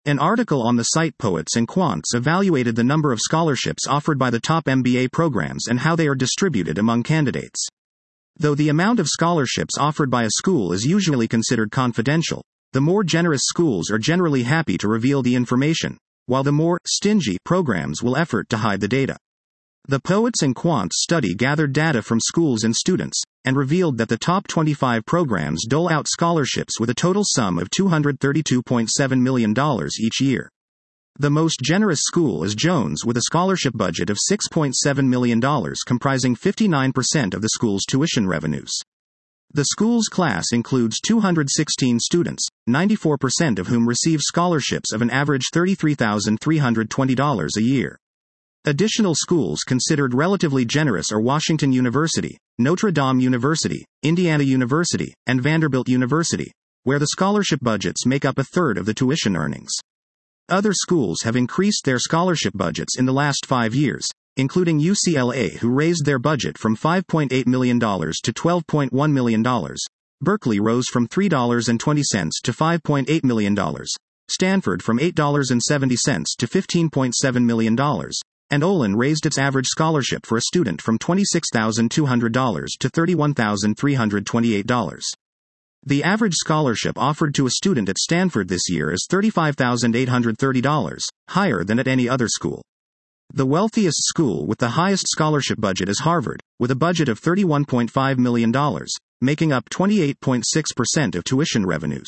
An article on the site Poets and Quants evaluated the number of scholarships offered by the top MBA programs and how they are distributed among candidates. Though the amount of scholarships offered by a school is usually considered confidential, the more generous schools are generally happy to reveal the information, while the more stingy programs will effort to hide the data. The Poets and Quants study gathered data from schools and students, and revealed that the top 25 programs dole out scholarships with a total sum of $232.7 million each year. The most generous school is Jones with a scholarship budget of $6.7 million, comprising 59% of the school's tuition revenues. The school's class includes 216 students, 94% of whom receive scholarships of an average $33,320 a year. Additional schools considered relatively generous are Washington University, Notre Dame University, Indiana University, and Vanderbilt University, where the scholarship budgets make up a third of the tuition earnings. Other schools have increased their scholarship budgets in the last 5 years, including UCLA, who raised their budget from $5.8 million to $12.1 million. Berkeley rose from $3.20 to $5.8 million. Stanford from $8.70 to $15.7 million. And Olin raised its average scholarship for a student from $26,200 to $31,328. The average scholarship offered to a student at Stanford this year is $35,830, higher than at any other school. The wealthiest school with the highest scholarship budget is Harvard, with a budget of $31.5 million, making up 28.6% of tuition revenues.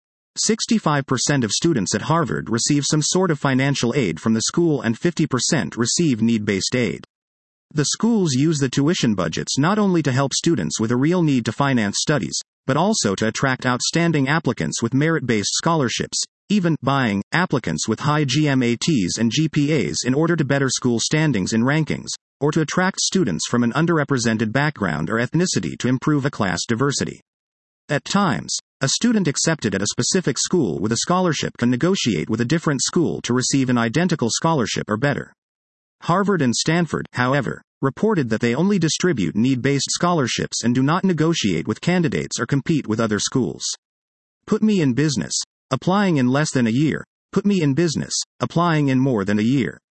65% of students at Harvard receive some sort of financial aid from the school and 50% receive need-based aid. The schools use the tuition budgets not only to help students with a real need to finance studies, but also to attract outstanding applicants with merit-based scholarships, even buying applicants with high GMATs and GPAs in order to better school standings in rankings, or to attract students from an underrepresented background or ethnicity to improve a class diversity. At times, a student accepted at a specific school with a scholarship can negotiate with a different school to receive an identical scholarship or better. Harvard and Stanford, however, reported that they only distribute need-based scholarships and do not negotiate with candidates or compete with other schools. Put me in business. Applying in less than a year. Put me in business. Applying in more than a year.